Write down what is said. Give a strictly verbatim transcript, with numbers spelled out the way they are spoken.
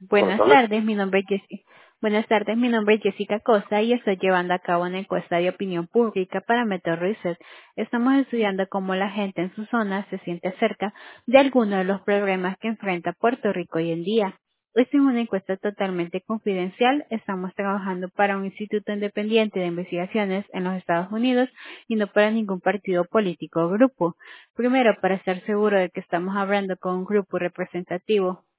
Buenas González. tardes, mi nombre es Jessica. Buenas tardes, mi nombre es Jessica Costa y estoy llevando a cabo una encuesta de opinión pública para Metro Research. Estamos estudiando cómo la gente en su zona se siente acerca de algunos de los problemas que enfrenta Puerto Rico hoy en día. Esta es una encuesta totalmente confidencial. Estamos trabajando para un instituto independiente de investigaciones en los Estados Unidos y no para ningún partido político o grupo. Primero, para estar seguro de que estamos hablando con un grupo representativo